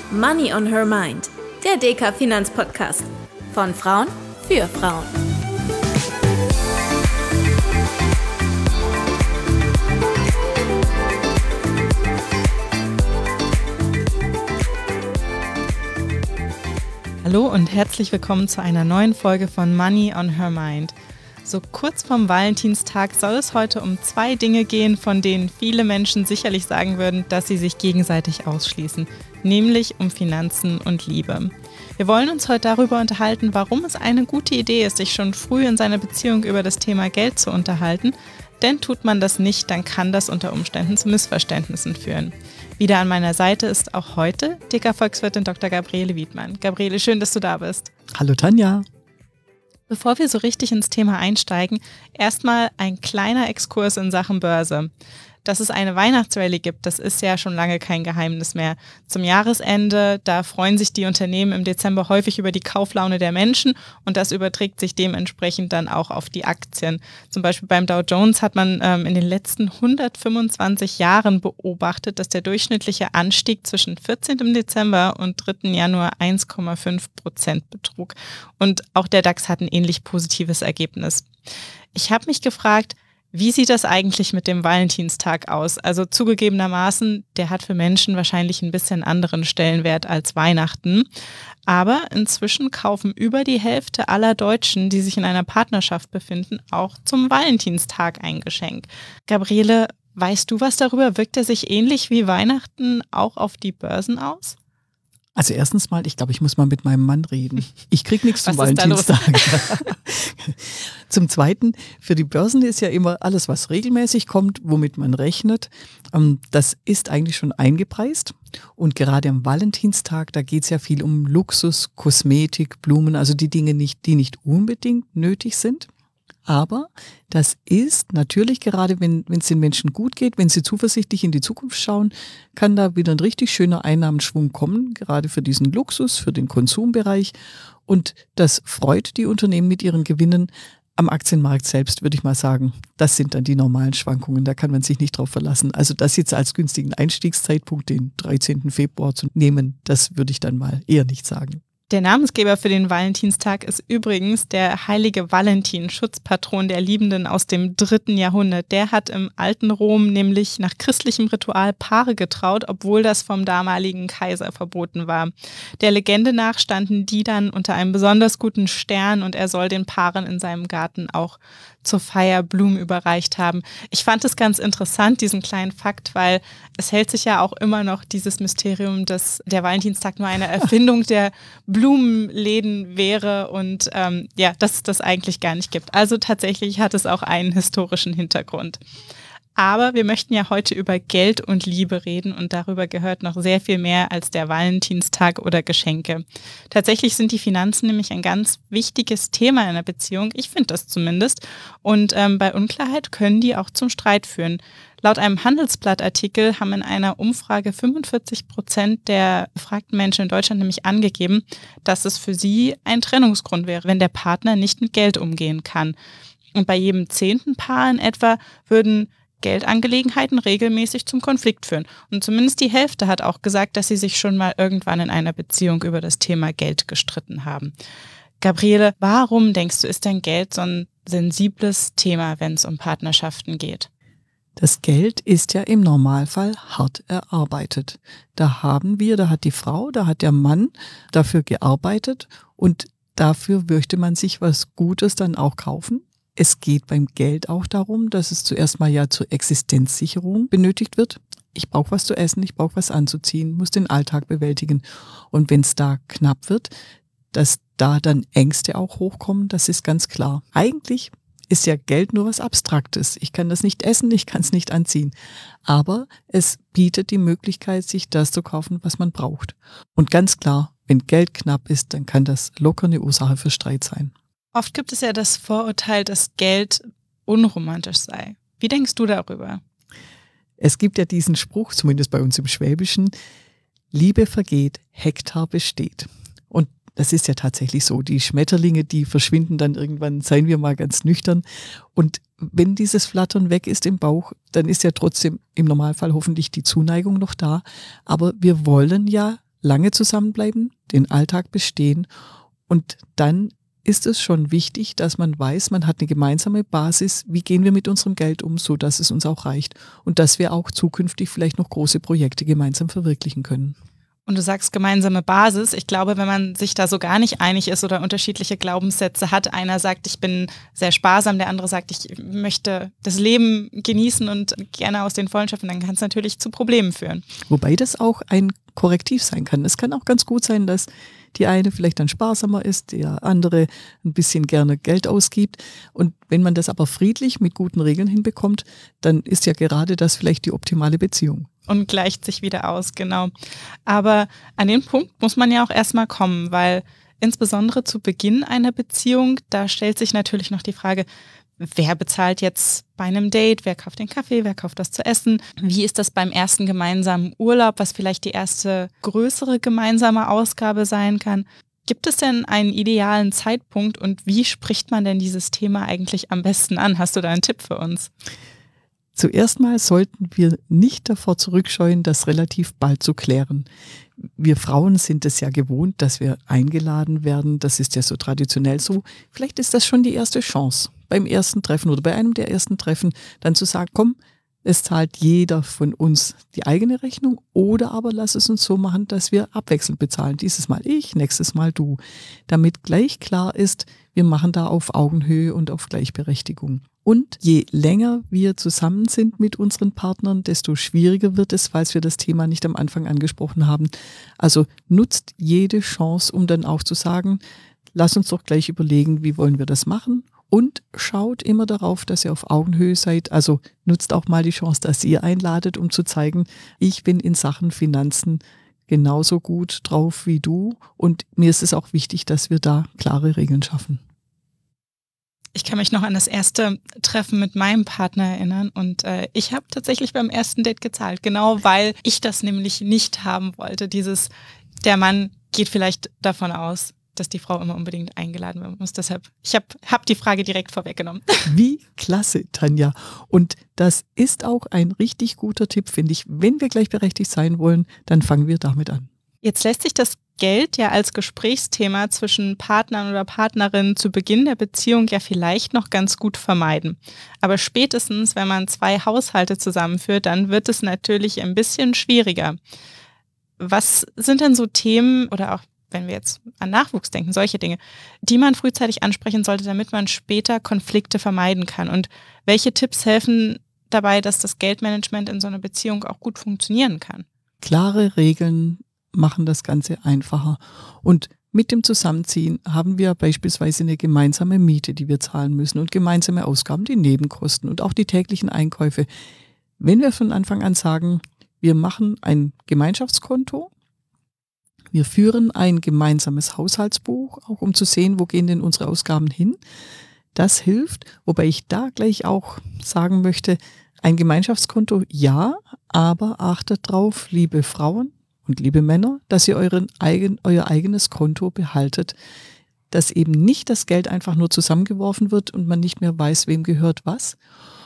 Money on Her Mind, der DK Finanzpodcast. Von Frauen für Frauen. Hallo und herzlich willkommen zu einer neuen Folge von Money on Her Mind. So kurz vorm Valentinstag soll es heute um 2 Dinge gehen, von denen viele Menschen sicherlich sagen würden, dass sie sich gegenseitig ausschließen, nämlich um Finanzen und Liebe. Wir wollen uns heute darüber unterhalten, warum es eine gute Idee ist, sich schon früh in seiner Beziehung über das Thema Geld zu unterhalten, denn tut man das nicht, dann kann das unter Umständen zu Missverständnissen führen. Wieder an meiner Seite ist auch heute DK-Volkswirtin Dr. Gabriele Wiedmann. Gabriele, schön, dass du da bist. Hallo Tanja. Bevor wir so richtig ins Thema einsteigen, erstmal ein kleiner Exkurs in Sachen Börse. Dass es eine Weihnachtsrallye gibt, das ist ja schon lange kein Geheimnis mehr. Zum Jahresende, da freuen sich die Unternehmen im Dezember häufig über die Kauflaune der Menschen und das überträgt sich dementsprechend dann auch auf die Aktien. Zum Beispiel beim Dow Jones hat man in den letzten 125 Jahren beobachtet, dass der durchschnittliche Anstieg zwischen 14. Dezember und 3. Januar 1,5% betrug. Und auch der DAX hat ein ähnlich positives Ergebnis. Ich habe mich gefragt, wie sieht das eigentlich mit dem Valentinstag aus? Also zugegebenermaßen, der hat für Menschen wahrscheinlich ein bisschen anderen Stellenwert als Weihnachten. Aber inzwischen kaufen über die Hälfte aller Deutschen, die sich in einer Partnerschaft befinden, auch zum Valentinstag ein Geschenk. Gabriele, weißt du was darüber? Wirkt er sich ähnlich wie Weihnachten auch auf die Börsen aus? Also erstens mal, ich glaube, ich muss mal mit meinem Mann reden. Ich kriege nichts zum Valentinstag. Zum Zweiten, für die Börsen ist ja immer alles, was regelmäßig kommt, womit man rechnet, das ist eigentlich schon eingepreist. Und gerade am Valentinstag, da geht es ja viel um Luxus, Kosmetik, Blumen, also die Dinge, die nicht unbedingt nötig sind. Aber das ist natürlich gerade, wenn es den Menschen gut geht, wenn sie zuversichtlich in die Zukunft schauen, kann da wieder ein richtig schöner Einnahmenschwung kommen, gerade für diesen Luxus, für den Konsumbereich. Und das freut die Unternehmen mit ihren Gewinnen. Am Aktienmarkt selbst würde ich mal sagen, das sind dann die normalen Schwankungen, da kann man sich nicht drauf verlassen. Also das jetzt als günstigen Einstiegszeitpunkt, den 13. Februar zu nehmen, das würde ich dann mal eher nicht sagen. Der Namensgeber für den Valentinstag ist übrigens der heilige Valentin, Schutzpatron der Liebenden aus dem 3. Jahrhundert. Der hat im alten Rom nämlich nach christlichem Ritual Paare getraut, obwohl das vom damaligen Kaiser verboten war. Der Legende nach standen die dann unter einem besonders guten Stern und er soll den Paaren in seinem Garten auch zur Feier Blumen überreicht haben. Ich fand es ganz interessant, diesen kleinen Fakt, weil es hält sich ja auch immer noch dieses Mysterium, dass der Valentinstag nur eine Erfindung der Blumenläden wäre und dass es das eigentlich gar nicht gibt. Also tatsächlich hat es auch einen historischen Hintergrund. Aber wir möchten ja heute über Geld und Liebe reden und darüber gehört noch sehr viel mehr als der Valentinstag oder Geschenke. Tatsächlich sind die Finanzen nämlich ein ganz wichtiges Thema in einer Beziehung, ich finde das zumindest, und bei Unklarheit können die auch zum Streit führen. Laut einem Handelsblatt-Artikel haben in einer Umfrage 45% der befragten Menschen in Deutschland nämlich angegeben, dass es für sie ein Trennungsgrund wäre, wenn der Partner nicht mit Geld umgehen kann. Und bei jedem 10. Paar in etwa würden Geldangelegenheiten regelmäßig zum Konflikt führen. Und zumindest die Hälfte hat auch gesagt, dass sie sich schon mal irgendwann in einer Beziehung über das Thema Geld gestritten haben. Gabriele, warum denkst du, ist denn Geld so ein sensibles Thema, wenn es um Partnerschaften geht? Das Geld ist ja im Normalfall hart erarbeitet. Da hat die Frau, da hat der Mann dafür gearbeitet und dafür möchte man sich was Gutes dann auch kaufen. Es geht beim Geld auch darum, dass es zuerst mal ja zur Existenzsicherung benötigt wird. Ich brauche was zu essen, ich brauche was anzuziehen, muss den Alltag bewältigen. Und wenn es da knapp wird, dass da dann Ängste auch hochkommen, das ist ganz klar. Eigentlich ist ja Geld nur was Abstraktes. Ich kann das nicht essen, ich kann es nicht anziehen. Aber es bietet die Möglichkeit, sich das zu kaufen, was man braucht. Und ganz klar, wenn Geld knapp ist, dann kann das locker eine Ursache für Streit sein. Oft gibt es ja das Vorurteil, dass Geld unromantisch sei. Wie denkst du darüber? Es gibt ja diesen Spruch, zumindest bei uns im Schwäbischen, Liebe vergeht, Hektar besteht. Und das ist ja tatsächlich so. Die Schmetterlinge, die verschwinden dann irgendwann, seien wir mal ganz nüchtern. Und wenn dieses Flattern weg ist im Bauch, dann ist ja trotzdem im Normalfall hoffentlich die Zuneigung noch da. Aber wir wollen ja lange zusammenbleiben, den Alltag bestehen und dann ist es schon wichtig, dass man weiß, man hat eine gemeinsame Basis, wie gehen wir mit unserem Geld um, so dass es uns auch reicht und dass wir auch zukünftig vielleicht noch große Projekte gemeinsam verwirklichen können. Und du sagst gemeinsame Basis. Ich glaube, wenn man sich da so gar nicht einig ist oder unterschiedliche Glaubenssätze hat, einer sagt, ich bin sehr sparsam, der andere sagt, ich möchte das Leben genießen und gerne aus den Vollen schöpfen, dann kann es natürlich zu Problemen führen. Wobei das auch ein Korrektiv sein kann. Es kann auch ganz gut sein, dass die eine vielleicht dann sparsamer ist, der andere ein bisschen gerne Geld ausgibt. Und wenn man das aber friedlich mit guten Regeln hinbekommt, dann ist ja gerade das vielleicht die optimale Beziehung. Und gleicht sich wieder aus, genau. Aber an den Punkt muss man ja auch erstmal kommen, weil insbesondere zu Beginn einer Beziehung, da stellt sich natürlich noch die Frage, wer bezahlt jetzt bei einem Date, wer kauft den Kaffee, wer kauft was zu essen, wie ist das beim ersten gemeinsamen Urlaub, was vielleicht die erste größere gemeinsame Ausgabe sein kann. Gibt es denn einen idealen Zeitpunkt und wie spricht man denn dieses Thema eigentlich am besten an? Hast du da einen Tipp für uns? Zuerst mal sollten wir nicht davor zurückscheuen, das relativ bald zu klären. Wir Frauen sind es ja gewohnt, dass wir eingeladen werden. Das ist ja so traditionell so. Vielleicht ist das schon die erste Chance, beim ersten Treffen oder bei einem der ersten Treffen dann zu sagen, komm, es zahlt jeder von uns die eigene Rechnung oder aber lass es uns so machen, dass wir abwechselnd bezahlen. Dieses Mal ich, nächstes Mal du. Damit gleich klar ist, wir machen da auf Augenhöhe und auf Gleichberechtigung. Und je länger wir zusammen sind mit unseren Partnern, desto schwieriger wird es, falls wir das Thema nicht am Anfang angesprochen haben. Also nutzt jede Chance, um dann auch zu sagen, lass uns doch gleich überlegen, wie wollen wir das machen? Und schaut immer darauf, dass ihr auf Augenhöhe seid. Also nutzt auch mal die Chance, dass ihr einladet, um zu zeigen, ich bin in Sachen Finanzen genauso gut drauf wie du. Und mir ist es auch wichtig, dass wir da klare Regeln schaffen. Ich kann mich noch an das erste Treffen mit meinem Partner erinnern und ich habe tatsächlich beim ersten Date gezahlt, genau weil ich das nämlich nicht haben wollte. Der Mann geht vielleicht davon aus, dass die Frau immer unbedingt eingeladen werden muss. Deshalb, ich hab die Frage direkt vorweggenommen. Wie klasse, Tanja. Und das ist auch ein richtig guter Tipp, finde ich. Wenn wir gleichberechtigt sein wollen, dann fangen wir damit an. Jetzt lässt sich das Geld ja als Gesprächsthema zwischen Partnern oder Partnerinnen zu Beginn der Beziehung ja vielleicht noch ganz gut vermeiden. Aber spätestens, wenn man 2 Haushalte zusammenführt, dann wird es natürlich ein bisschen schwieriger. Was sind denn so Themen oder auch wenn wir jetzt an Nachwuchs denken, solche Dinge, die man frühzeitig ansprechen sollte, damit man später Konflikte vermeiden kann? Und welche Tipps helfen dabei, dass das Geldmanagement in so einer Beziehung auch gut funktionieren kann? Klare Regeln machen das Ganze einfacher. Und mit dem Zusammenziehen haben wir beispielsweise eine gemeinsame Miete, die wir zahlen müssen und gemeinsame Ausgaben, die Nebenkosten und auch die täglichen Einkäufe. Wenn wir von Anfang an sagen, wir machen ein Gemeinschaftskonto, wir führen ein gemeinsames Haushaltsbuch, auch um zu sehen, wo gehen denn unsere Ausgaben hin. Das hilft, wobei ich da gleich auch sagen möchte, ein Gemeinschaftskonto ja, aber achtet drauf, liebe Frauen und liebe Männer, dass ihr euer eigenes Konto behaltet, dass eben nicht das Geld einfach nur zusammengeworfen wird und man nicht mehr weiß, wem gehört was.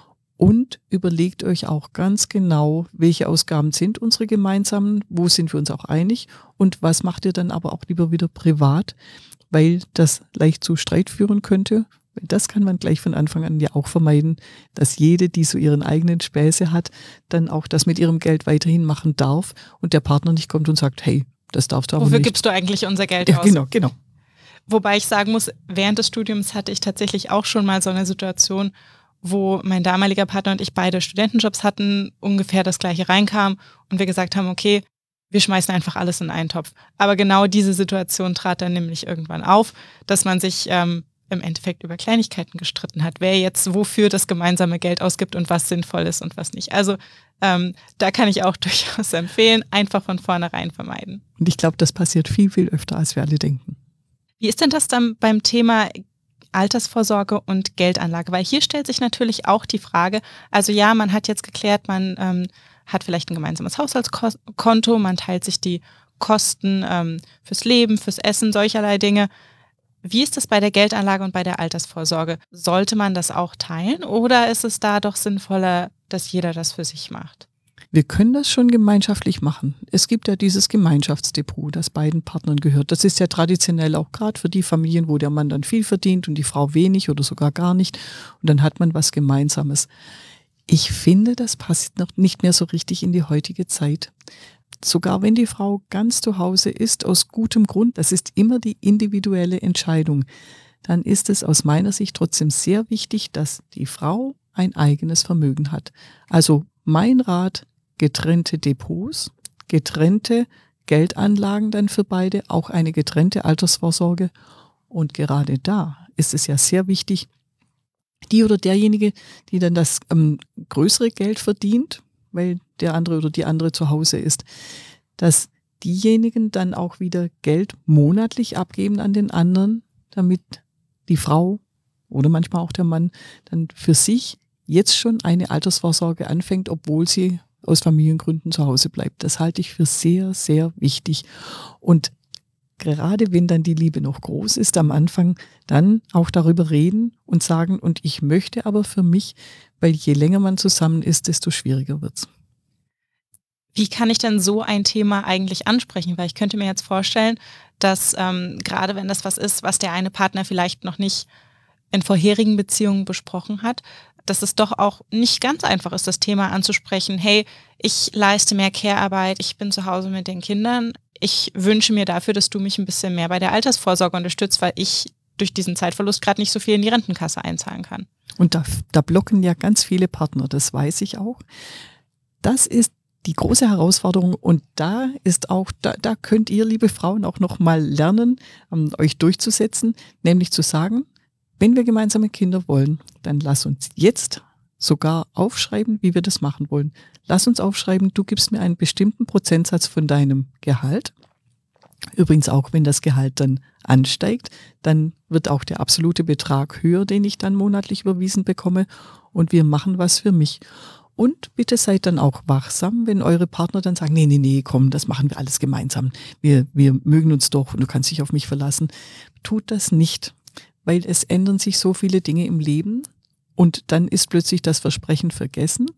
Und überlegt euch auch ganz genau, welche Ausgaben sind unsere gemeinsamen, wo sind wir uns auch einig und was macht ihr dann aber auch lieber wieder privat, weil das leicht zu Streit führen könnte. Das kann man gleich von Anfang an ja auch vermeiden, dass jede, die so ihren eigenen Späße hat, dann auch das mit ihrem Geld weiterhin machen darf und der Partner nicht kommt und sagt, hey, das darfst du aber nicht. Wofür gibst du eigentlich unser Geld aus? Genau. Wobei ich sagen muss, während des Studiums hatte ich tatsächlich auch schon mal so eine Situation, wo mein damaliger Partner und ich beide Studentenjobs hatten, ungefähr das Gleiche reinkam und wir gesagt haben, okay, wir schmeißen einfach alles in einen Topf. Aber genau diese Situation trat dann nämlich irgendwann auf, dass man sich im Endeffekt über Kleinigkeiten gestritten hat, wer jetzt wofür das gemeinsame Geld ausgibt und was sinnvoll ist und was nicht. Also da kann ich auch durchaus empfehlen, einfach von vornherein vermeiden. Und ich glaube, das passiert viel, viel öfter, als wir alle denken. Wie ist denn das dann beim Thema Altersvorsorge und Geldanlage? Weil hier stellt sich natürlich auch die Frage, also ja, man hat jetzt geklärt, man hat vielleicht ein gemeinsames Haushaltskonto, man teilt sich die Kosten fürs Leben, fürs Essen, solcherlei Dinge. Wie ist das bei der Geldanlage und bei der Altersvorsorge? Sollte man das auch teilen oder ist es da doch sinnvoller, dass jeder das für sich macht? Wir können das schon gemeinschaftlich machen. Es gibt ja dieses Gemeinschaftsdepot, das beiden Partnern gehört. Das ist ja traditionell auch gerade für die Familien, wo der Mann dann viel verdient und die Frau wenig oder sogar gar nicht. Und dann hat man was Gemeinsames. Ich finde, das passt noch nicht mehr so richtig in die heutige Zeit. Sogar wenn die Frau ganz zu Hause ist, aus gutem Grund, das ist immer die individuelle Entscheidung, dann ist es aus meiner Sicht trotzdem sehr wichtig, dass die Frau ein eigenes Vermögen hat. Also mein Rat, getrennte Depots, getrennte Geldanlagen dann für beide, auch eine getrennte Altersvorsorge. Und gerade da ist es ja sehr wichtig, die oder derjenige, die dann das größere Geld verdient, weil der andere oder die andere zu Hause ist, dass diejenigen dann auch wieder Geld monatlich abgeben an den anderen, damit die Frau oder manchmal auch der Mann dann für sich jetzt schon eine Altersvorsorge anfängt, obwohl sie aus Familiengründen zu Hause bleibt. Das halte ich für sehr, sehr wichtig. Und gerade wenn dann die Liebe noch groß ist am Anfang, dann auch darüber reden und sagen, und ich möchte aber für mich, weil je länger man zusammen ist, desto schwieriger wird's. Wie kann ich denn so ein Thema eigentlich ansprechen? Weil ich könnte mir jetzt vorstellen, dass gerade wenn das was ist, was der eine Partner vielleicht noch nicht in vorherigen Beziehungen besprochen hat, dass es doch auch nicht ganz einfach ist, das Thema anzusprechen. Hey, ich leiste mehr Care-Arbeit, ich bin zu Hause mit den Kindern. Ich wünsche mir dafür, dass du mich ein bisschen mehr bei der Altersvorsorge unterstützt, weil ich durch diesen Zeitverlust gerade nicht so viel in die Rentenkasse einzahlen kann. Und da blocken ja ganz viele Partner, das weiß ich auch. Das ist die große Herausforderung und da ist auch, da könnt ihr, liebe Frauen, auch noch mal lernen, euch durchzusetzen, nämlich zu sagen, wenn wir gemeinsame Kinder wollen, dann lass uns jetzt sogar aufschreiben, wie wir das machen wollen. Lass uns aufschreiben, du gibst mir einen bestimmten Prozentsatz von deinem Gehalt. Übrigens auch, wenn das Gehalt dann ansteigt, dann wird auch der absolute Betrag höher, den ich dann monatlich überwiesen bekomme und wir machen was für mich. Und bitte seid dann auch wachsam, wenn eure Partner dann sagen, nee, komm, das machen wir alles gemeinsam. Wir mögen uns doch und du kannst dich auf mich verlassen. Tut das nicht, weil es ändern sich so viele Dinge im Leben und dann ist plötzlich das Versprechen vergessen.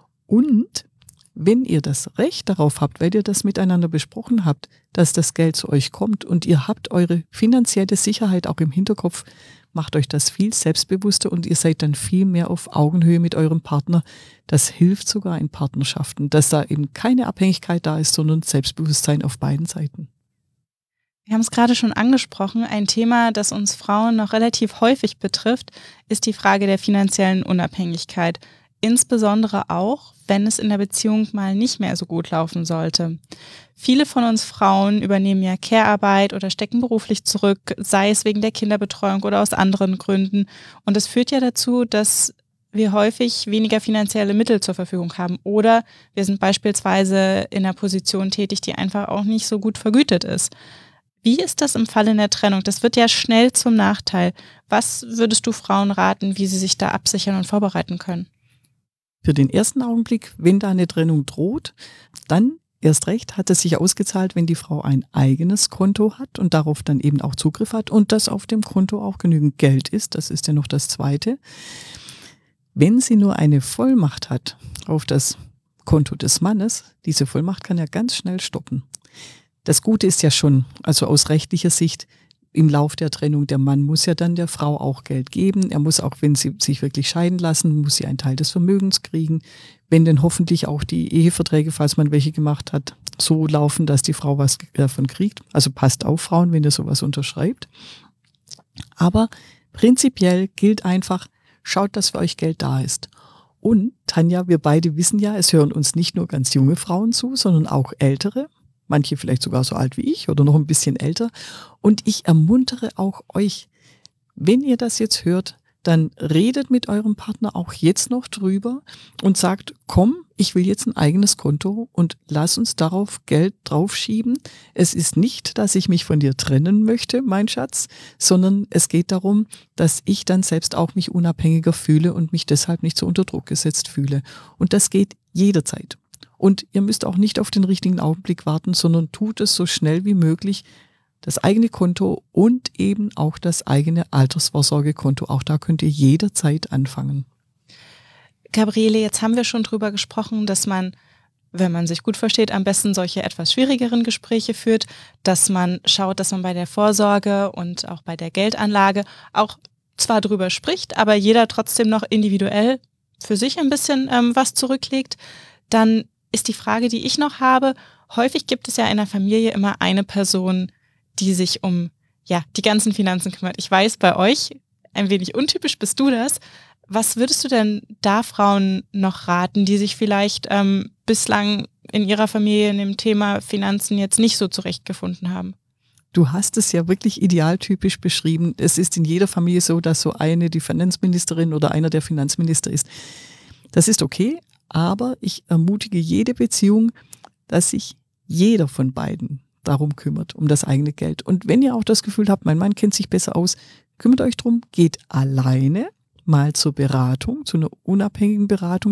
Und wenn ihr das Recht darauf habt, weil ihr das miteinander besprochen habt, dass das Geld zu euch kommt und ihr habt eure finanzielle Sicherheit auch im Hinterkopf, macht euch das viel selbstbewusster und ihr seid dann viel mehr auf Augenhöhe mit eurem Partner. Das hilft sogar in Partnerschaften, dass da eben keine Abhängigkeit da ist, sondern Selbstbewusstsein auf beiden Seiten. Wir haben es gerade schon angesprochen, ein Thema, das uns Frauen noch relativ häufig betrifft, ist die Frage der finanziellen Unabhängigkeit. Insbesondere auch, wenn es in der Beziehung mal nicht mehr so gut laufen sollte. Viele von uns Frauen übernehmen ja Care-Arbeit oder stecken beruflich zurück, sei es wegen der Kinderbetreuung oder aus anderen Gründen. Und das führt ja dazu, dass wir häufig weniger finanzielle Mittel zur Verfügung haben. Oder wir sind beispielsweise in einer Position tätig, die einfach auch nicht so gut vergütet ist. Wie ist das im Falle einer Trennung? Das wird ja schnell zum Nachteil. Was würdest du Frauen raten, wie sie sich da absichern und vorbereiten können? Für den ersten Augenblick, wenn da eine Trennung droht, dann erst recht hat es sich ausgezahlt, wenn die Frau ein eigenes Konto hat und darauf dann eben auch Zugriff hat und dass auf dem Konto auch genügend Geld ist. Das ist ja noch das Zweite. Wenn sie nur eine Vollmacht hat auf das Konto des Mannes, diese Vollmacht kann ja ganz schnell stoppen. Das Gute ist ja schon, also aus rechtlicher Sicht, im Lauf der Trennung, der Mann muss ja dann der Frau auch Geld geben. Er muss auch, wenn sie sich wirklich scheiden lassen, muss sie einen Teil des Vermögens kriegen. Wenn denn hoffentlich auch die Eheverträge, falls man welche gemacht hat, so laufen, dass die Frau was davon kriegt. Also passt auf, Frauen, wenn ihr sowas unterschreibt. Aber prinzipiell gilt einfach, schaut, dass für euch Geld da ist. Und Tanja, wir beide wissen ja, es hören uns nicht nur ganz junge Frauen zu, sondern auch ältere. Manche vielleicht sogar so alt wie ich oder noch ein bisschen älter. Und ich ermuntere auch euch, wenn ihr das jetzt hört, dann redet mit eurem Partner auch jetzt noch drüber und sagt, komm, ich will jetzt ein eigenes Konto und lass uns darauf Geld draufschieben. Es ist nicht, dass ich mich von dir trennen möchte, mein Schatz, sondern es geht darum, dass ich dann selbst auch mich unabhängiger fühle und mich deshalb nicht so unter Druck gesetzt fühle. Und das geht jederzeit. Und ihr müsst auch nicht auf den richtigen Augenblick warten, sondern tut es so schnell wie möglich. Das eigene Konto und eben auch das eigene Altersvorsorgekonto. Auch da könnt ihr jederzeit anfangen. Gabriele, jetzt haben wir schon drüber gesprochen, dass man wenn man sich gut versteht, am besten solche etwas schwierigeren Gespräche führt, dass man schaut, dass man bei der Vorsorge und auch bei der Geldanlage auch zwar drüber spricht, aber jeder trotzdem noch individuell für sich ein bisschen was zurücklegt. Dann ist die Frage, die ich noch habe, häufig gibt es ja in der Familie immer eine Person, die sich um die ganzen Finanzen kümmert. Ich weiß, bei euch, ein wenig untypisch bist du das. Was würdest du denn da Frauen noch raten, die sich vielleicht bislang in ihrer Familie in dem Thema Finanzen jetzt nicht so zurechtgefunden haben? Du hast es ja wirklich idealtypisch beschrieben. Es ist in jeder Familie so, dass so eine die Finanzministerin oder einer der Finanzminister ist. Das ist okay, aber ich ermutige jede Beziehung, dass sich jeder von beiden darum kümmert, um das eigene Geld. Und wenn ihr auch das Gefühl habt, mein Mann kennt sich besser aus, kümmert euch drum, geht alleine mal zur Beratung, zu einer unabhängigen Beratung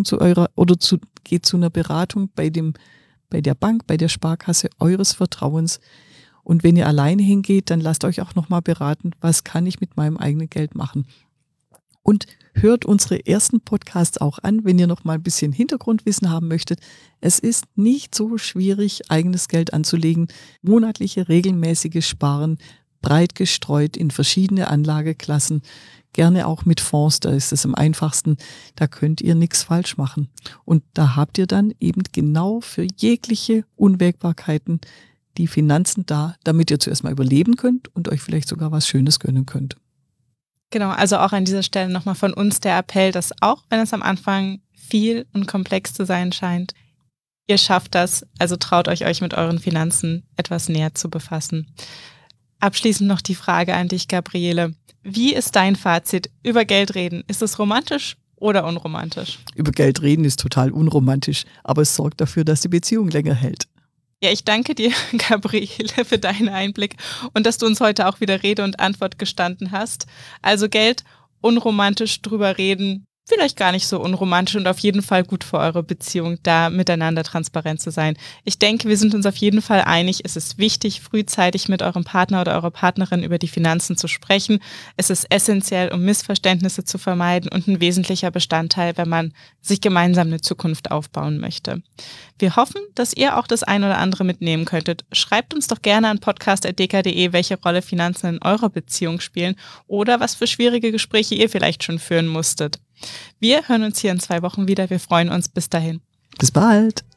geht zu einer Beratung bei der Bank, bei der Sparkasse eures Vertrauens. Und wenn ihr alleine hingeht, dann lasst euch auch nochmal beraten, was kann ich mit meinem eigenen Geld machen. Und hört unsere ersten Podcasts auch an, wenn ihr noch mal ein bisschen Hintergrundwissen haben möchtet. Es ist nicht so schwierig, eigenes Geld anzulegen. Monatliche, regelmäßiges Sparen, breit gestreut in verschiedene Anlageklassen, gerne auch mit Fonds, da ist es am einfachsten. Da könnt ihr nichts falsch machen. Und da habt ihr dann eben genau für jegliche Unwägbarkeiten die Finanzen da, damit ihr zuerst mal überleben könnt und euch vielleicht sogar was Schönes gönnen könnt. Genau, also auch an dieser Stelle nochmal von uns der Appell, dass auch wenn es am Anfang viel und komplex zu sein scheint, ihr schafft das, also traut euch mit euren Finanzen etwas näher zu befassen. Abschließend noch die Frage an dich, Gabriele. Wie ist dein Fazit über Geld reden? Ist es romantisch oder unromantisch? Über Geld reden ist total unromantisch, aber es sorgt dafür, dass die Beziehung länger hält. Ja, ich danke dir, Gabriele, für deinen Einblick und dass du uns heute auch wieder Rede und Antwort gestanden hast. Also Geld, unromantisch drüber reden, vielleicht gar nicht so unromantisch und auf jeden Fall gut für eure Beziehung, da miteinander transparent zu sein. Ich denke, wir sind uns auf jeden Fall einig, es ist wichtig, frühzeitig mit eurem Partner oder eurer Partnerin über die Finanzen zu sprechen. Es ist essentiell, um Missverständnisse zu vermeiden und ein wesentlicher Bestandteil, wenn man sich gemeinsam eine Zukunft aufbauen möchte. Wir hoffen, dass ihr auch das ein oder andere mitnehmen könntet. Schreibt uns doch gerne an podcast@deka.de, welche Rolle Finanzen in eurer Beziehung spielen oder was für schwierige Gespräche ihr vielleicht schon führen musstet. Wir hören uns hier in 2 Wochen wieder. Wir freuen uns. Bis dahin. Bis bald.